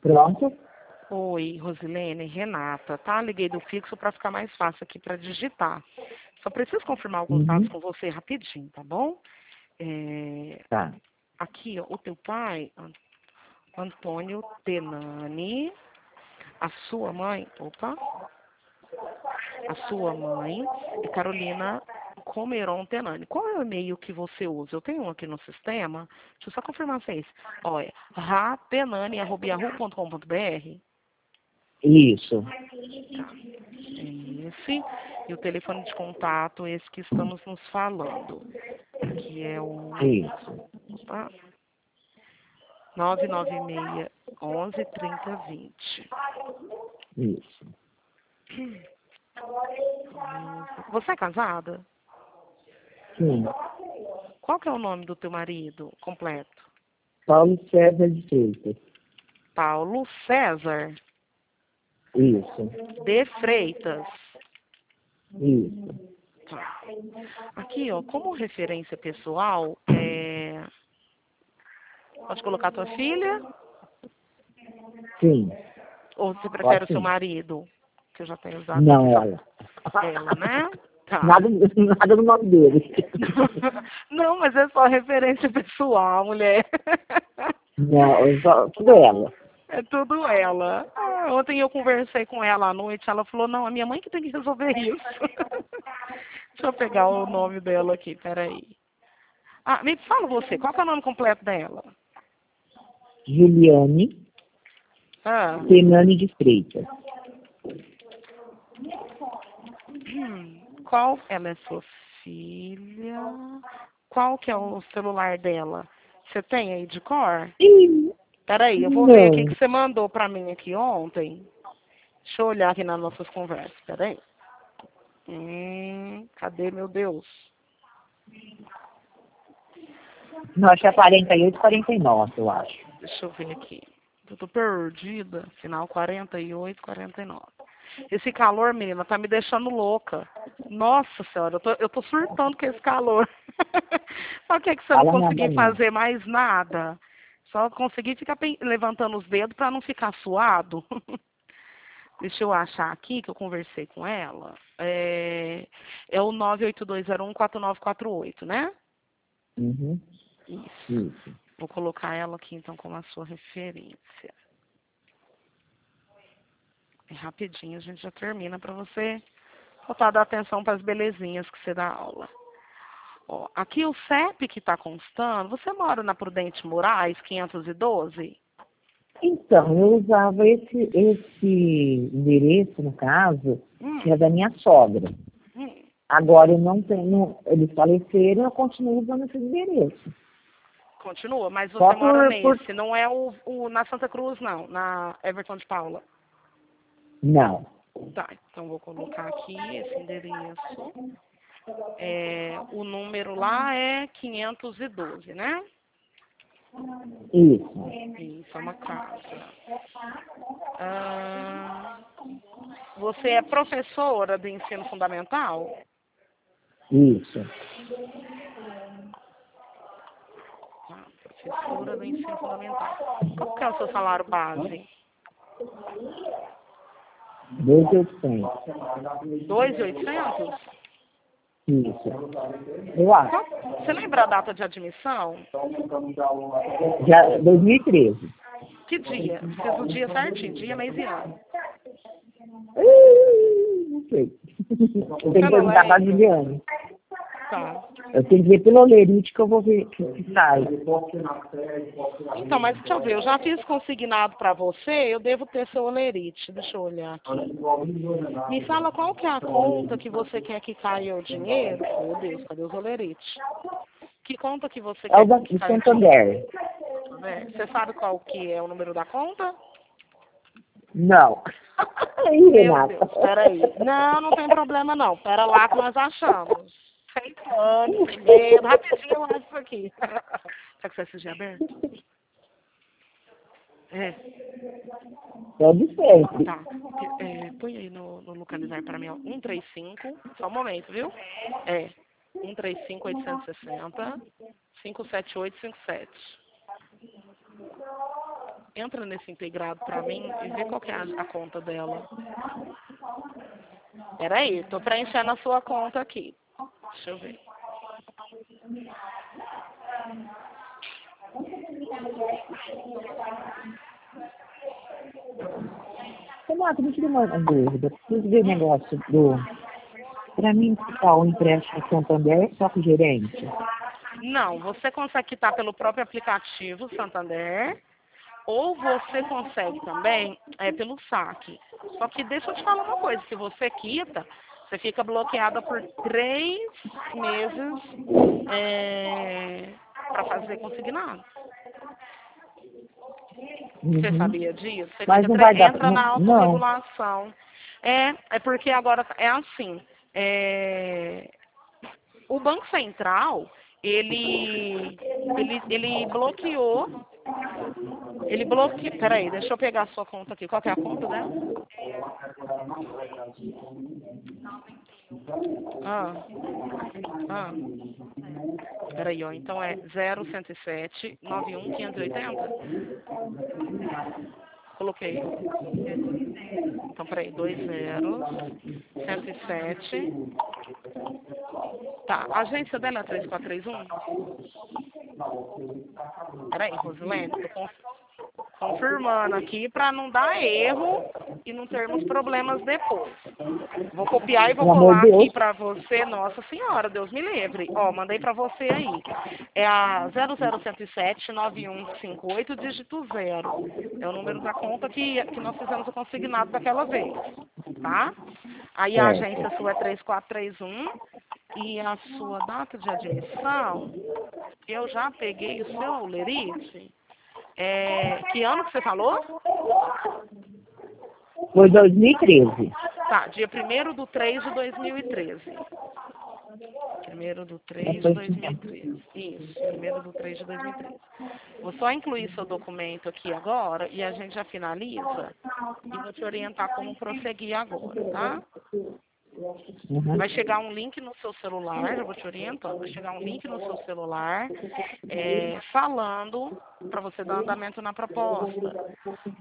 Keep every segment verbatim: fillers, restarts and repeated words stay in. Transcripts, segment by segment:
Pronto? Oi, Rosilene, Renata, tá? Liguei do fixo para ficar mais fácil aqui para digitar. Só preciso confirmar alguns dados Uhum. com você rapidinho, tá bom? É, Tá. aqui, ó, o teu pai, An- Antônio Tenani, a sua mãe, opa, a sua mãe é Carolina Comeron Tenani. Qual é o e-mail que você usa? Eu tenho um aqui no sistema. Deixa eu só confirmar se é esse. Olha, ratenani arroba yahoo ponto com ponto br. Isso. É esse. E o telefone de contato, esse que estamos nos falando. Que é o Isso. opa, nove nove seis, onze, trinta, vinte. Isso. Você é casada? Sim. Qual que é o nome do teu marido completo? Paulo César de Freitas. Paulo César Isso. de Freitas. Isso. Tá. Aqui, ó, como referência pessoal, é... pode colocar tua filha? Sim. Ou você prefere Pode o seu sim. marido? Que eu já tenho usado Não, aqui só ela. ela, né? Tá. Nada, nada no nome dele. Não, mas é só referência pessoal, mulher. Não, só, tudo ela. É tudo ela. Ah, ontem eu conversei com ela à noite, ela falou, não, a minha mãe que tem que resolver isso. Deixa eu pegar o nome dela aqui, peraí. Ah, me fala você, qual que é o nome completo dela? Juliane Ah, Tenani de Freitas. hum, qual, ela é sua filha? Qual que é o celular dela? Você tem aí de cor? Ih, Peraí, eu vou ver aqui não. que você mandou pra mim aqui ontem. Deixa eu olhar aqui nas nossas conversas, peraí. Hum, cadê, meu Deus? Não, acho que é quarenta e oito, quarenta e nove, eu acho. Deixa eu ver aqui. Eu tô perdida. Final quarenta e oito, quarenta e nove. Esse calor, menina, tá me deixando louca. Nossa senhora, eu tô, eu tô surtando com esse calor. Só que é que você não Fala nada conseguir não. fazer mais nada. Só conseguir ficar pen- levantando os dedos pra não ficar suado. Deixa eu achar aqui que eu conversei com ela. É, é o nove oito dois zero um quatro nove quatro oito, né? Uhum. Isso. Isso. Vou colocar ela aqui então como a sua referência. É rapidinho, a gente já termina para você voltar a dar atenção para as belezinhas que você dá aula. Ó, aqui o C E P que está constando, você mora na Prudente Moraes, quinhentos e doze? Então, eu usava esse, esse endereço, no caso, Hum, que é da minha sogra. hum. Agora eu não tenho, eles faleceram, eu continuo usando esse endereço. Continua, mas Só você mora por, por... nesse, não é o, o na Santa Cruz, não, na Everton de Paula. Não. Tá, então vou colocar aqui esse endereço. É, o número lá é quinhentos e doze, né? Isso. Isso, é uma casa. Ah, você é professora do ensino fundamental? Isso. Tá, professora do ensino fundamental. Qual que é o seu salário base? Dois mil e oitocentos. dois mil e oitocentos? Isso. Eu acho. Qual- Você lembra a data de admissão? Já, dois mil e treze. Que dia? Fiz o dia certinho, dia, mês e ano. Ih, não sei. Eu tenho que Você não perguntar para a lembra? Juliane. Tá. Eu tenho que ver pelo olerite que eu vou ver que, que sai. Então, mas deixa eu ver, eu já fiz consignado para você, eu devo ter seu olerite. Deixa eu olhar aqui. Me fala qual que é a conta que você quer que caia o dinheiro? Meu Deus, cadê os olerites? Que conta que você É o quer da, que do caia o dinheiro? Santander. Né? Você sabe qual que é o número da conta? Não. Aí, Meu Renata. Deus, peraí. Não, não tem problema não. Pera lá que nós achamos. Sem pânico, sem medo. Rapidinho eu acho isso aqui. Será que você assistiu aberto? É. É de sempre. Tá. É, põe aí no, no localizar para mim, ó. um três cinco, só um momento, viu? É. um três cinco, oitocentos e sessenta, cinco sete oito cinco sete. entra nesse integrado pra mim e vê qual que é a, a conta dela. Peraí, tô preenchendo a sua conta aqui. Deixa eu ver. Renato, me tira uma dúvida. Preciso ver o negócio do... Para mim, ficar o empréstimo Santander é só com o gerente? Não, você consegue quitar pelo próprio aplicativo Santander, ou você consegue também é, pelo saque. Só que deixa eu te falar uma coisa, se você quita, você fica bloqueada por três meses é, para fazer consignado. Você Uhum. sabia disso? Você Mas fica não tre- vai dar... entra Não. na não. autorregulação. É, é porque agora é assim. É, o Banco Central, ele, ele, ele bloqueou. Ele bloqueou. Peraí, deixa eu pegar a sua conta aqui. Qual que é a conta dela? Ah, ah. Peraí, ó. Então é zero cento e sete, nove um, quinhentos e oitenta? Coloquei. Então, peraí, dois zeros, cento e sete. Tá, a agência dela é três quatro três um? Peraí, Rosilene, tô conf... confirmando aqui para não dar erro e não termos problemas depois. Vou copiar e vou Pelo amor colar de aqui Deus. para você. Nossa Senhora, Deus me livre. Ó, mandei para você aí. É a zero zero um sete, nove um cinco oito, dígito zero. É o número da conta que, que nós fizemos o consignado daquela vez, tá? Aí a Certo. agência sua é três quatro três um e a sua data de admissão, eu já peguei o seu lerite. É, que ano que você falou? Foi dois mil e treze. Tá, dia primeiro do três de dois mil e treze. Primeiro do três de Depois dois mil e treze. Isso, primeiro do três de dois mil e treze. Vou só incluir seu documento aqui agora e a gente já finaliza e vou te orientar como prosseguir agora, tá? Uhum. Vai chegar um link no seu celular, eu vou te orientando, vai chegar um link no seu celular é, falando para você dar andamento na proposta.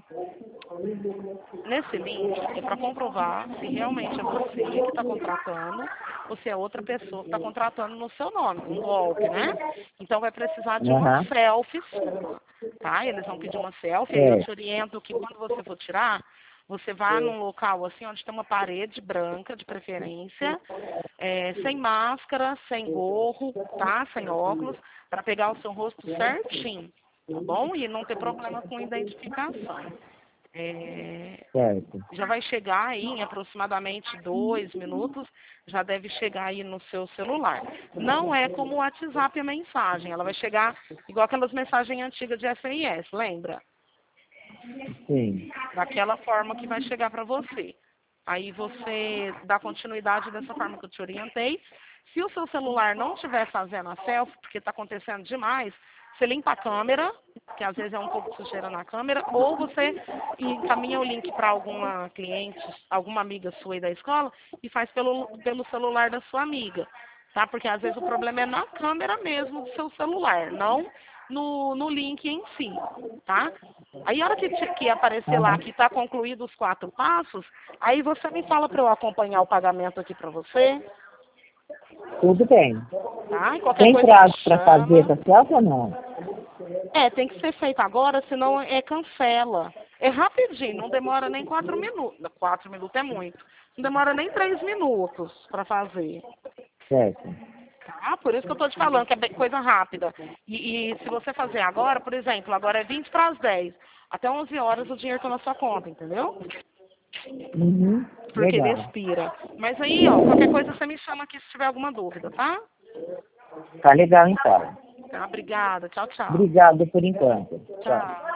Nesse link é para comprovar se realmente é você que está contratando ou se é outra pessoa que está contratando no seu nome, um golpe, né? Então vai precisar de uma Uhum. selfie sua, tá? Eles vão pedir uma selfie, aí eu É. te oriento que quando você for tirar, você vá num local assim onde tem uma parede branca, de preferência, é, sem máscara, sem gorro, tá? Sem óculos, para pegar o seu rosto certinho, tá bom? E não ter problema com identificação. É, Certo. já vai chegar aí em aproximadamente dois minutos, já deve chegar aí no seu celular. Não é como o WhatsApp a mensagem, ela vai chegar igual aquelas mensagens antigas de S M S, lembra? Sim. Daquela forma que vai chegar para você. Aí você dá continuidade dessa forma que eu te orientei. Se o seu celular não estiver fazendo a selfie, porque está acontecendo demais, você limpa a câmera, que às vezes é um pouco de sujeira na câmera, ou você encaminha o link para alguma cliente, alguma amiga sua aí da escola, e faz pelo, pelo celular da sua amiga, tá? Porque às vezes o problema é na câmera mesmo do seu celular, não no, no link em si, tá? Aí a hora que, te- que aparecer lá Uhum. que está concluído os quatro passos, aí você me fala para eu acompanhar o pagamento aqui para você, Tudo bem. tá? E qualquer Tem coisa me prazo para fazer chama. essa selfie ou não? É, tem que ser feito agora, senão é cancela. É rapidinho, não demora nem quatro minutos. Quatro minutos é muito. Não demora nem três minutos para fazer. Certo. Tá? Por isso que eu tô te falando que é bem- coisa rápida. E, e se você fazer agora, por exemplo, agora é vinte para as dez. Até onze horas o dinheiro tá na sua conta, entendeu? Uhum. Porque ele Legal. expira. Mas aí, ó, qualquer coisa você me chama aqui se tiver alguma dúvida, tá? Tá legal então. Tá, obrigada. Tchau, tchau. Obrigado por enquanto. Tchau. Tchau.